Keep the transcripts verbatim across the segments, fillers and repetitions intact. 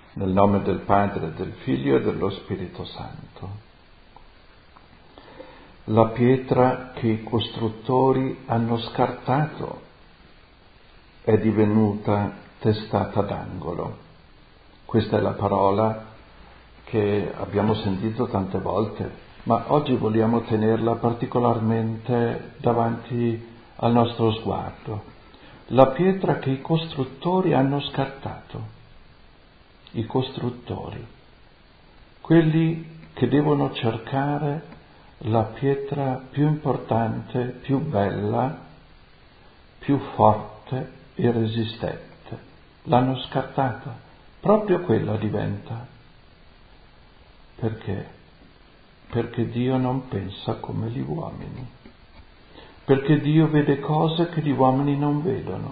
Nel nome del Padre, del Figlio e dello Spirito Santo. La pietra che i costruttori hanno scartato è divenuta testata d'angolo. Questa è la parola che abbiamo sentito tante volte, ma oggi vogliamo tenerla particolarmente davanti al nostro sguardo. La pietra che i costruttori hanno scartato. I costruttori, quelli che devono cercare la pietra più importante, più bella, più forte e resistente. L'hanno scartata, proprio quella diventa. Perché? Perché Dio non pensa come gli uomini, perché Dio vede cose che gli uomini non vedono.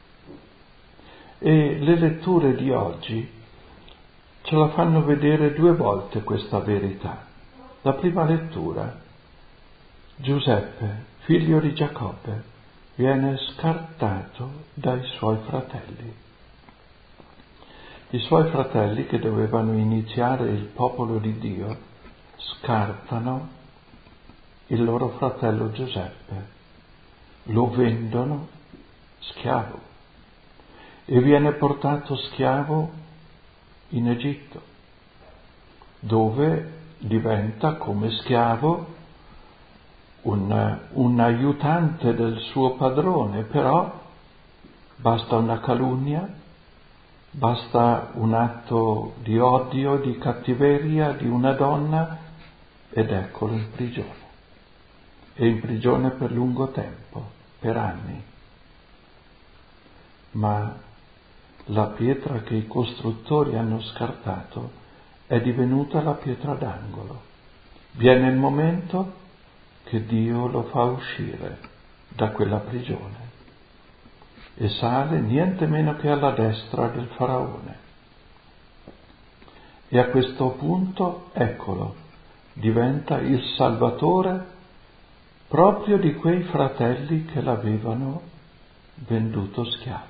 E le letture di oggi ce la fanno vedere due volte questa verità. La prima lettura, Giuseppe, figlio di Giacobbe, viene scartato dai suoi fratelli. I suoi fratelli, che dovevano iniziare il popolo di Dio, scartano il loro fratello Giuseppe, lo vendono schiavo e viene portato schiavo in Egitto, dove diventa come schiavo un, un aiutante del suo padrone, però basta una calunnia, basta un atto di odio, di cattiveria di una donna ed eccolo in prigione. E in prigione per lungo tempo, per anni. Ma la pietra che i costruttori hanno scartato è divenuta la pietra d'angolo. Viene il momento che Dio lo fa uscire da quella prigione e sale niente meno che alla destra del faraone. E a questo punto, eccolo, diventa il salvatore proprio di quei fratelli che l'avevano venduto schiavo.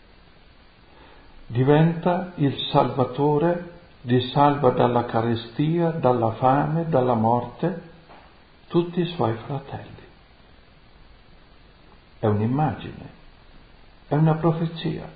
Diventa il salvatore, li salva dalla carestia, dalla fame, dalla morte, tutti i suoi fratelli. È un'immagine, è una profezia.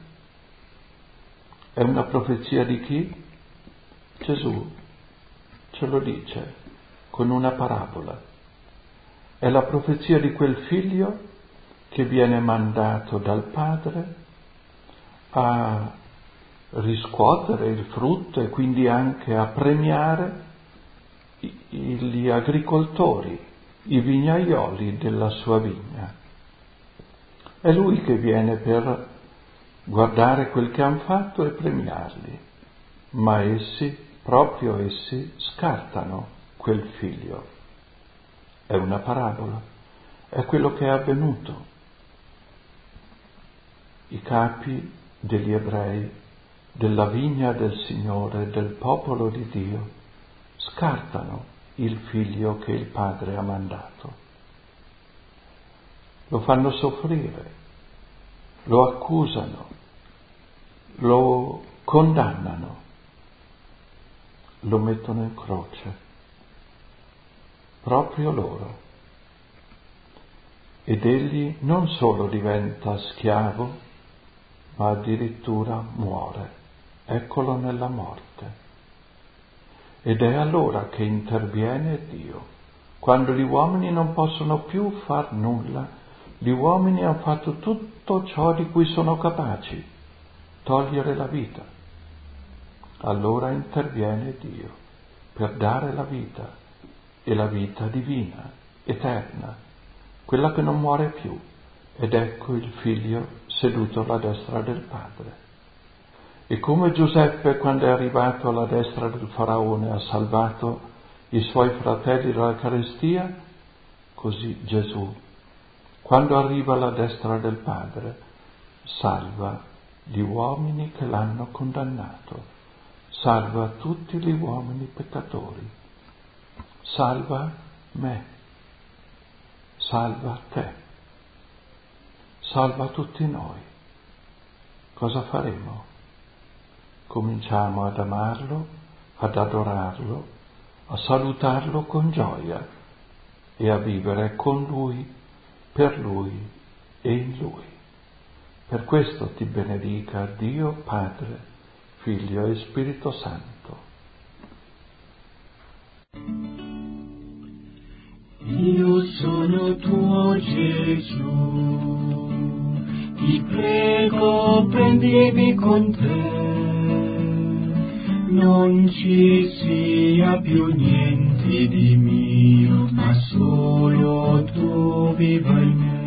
È una profezia di chi? Gesù ce lo dice con una parabola. È la profezia di quel figlio che viene mandato dal padre a riscuotere il frutto e quindi anche a premiare gli agricoltori, i vignaioli della sua vigna. È lui che viene per guardare quel che hanno fatto e premiarli, ma essi, proprio essi, scartano quel figlio. È una parabola, è quello che è avvenuto. I capi degli ebrei, della vigna del Signore, del popolo di Dio, scartano il figlio che il padre ha mandato. Lo fanno soffrire, lo accusano, lo condannano, lo mettono in croce, proprio loro. Ed egli non solo diventa schiavo, ma addirittura muore. Eccolo nella morte. Ed è allora che interviene Dio. Quando gli uomini non possono più far nulla, gli uomini hanno fatto tutto ciò di cui sono capaci, togliere la vita. Allora interviene Dio per dare la vita, e la vita divina, eterna, quella che non muore più. Ed ecco il figlio seduto alla destra del Padre. E come Giuseppe, quando è arrivato alla destra del faraone, ha salvato i suoi fratelli dalla carestia, così Gesù, quando arriva alla destra del Padre, salva gli uomini che l'hanno condannato, salva tutti gli uomini peccatori, salva me, salva te, salva tutti noi. Cosa faremo? cominciamo ad amarlo, ad adorarlo, a salutarlo con gioia e a vivere con Lui, per Lui e in Lui. Per questo ti benedica Dio Padre, Figlio e Spirito Santo. Io sono tuo Gesù, ti prego prendimi con te, non ci sia più niente di mio, ma solo tu viva in me.